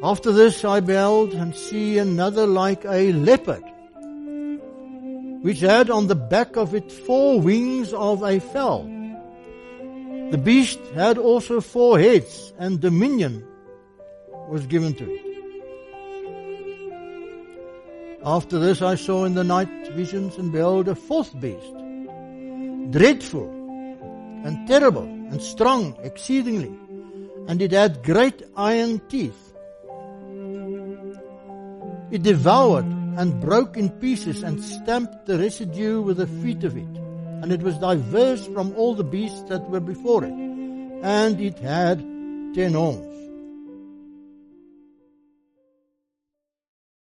After this I beheld and see another like a leopard, which had on the back of it 4 wings of a fowl. The beast had also 4 heads, and dominion was given to it. After this I saw in the night visions, and beheld a 4th beast, dreadful and terrible and strong exceedingly, and it had great iron teeth. It devoured and broke in pieces and stamped the residue with the feet of it. And it was diverse from all the beasts that were before it. And it had 10 horns.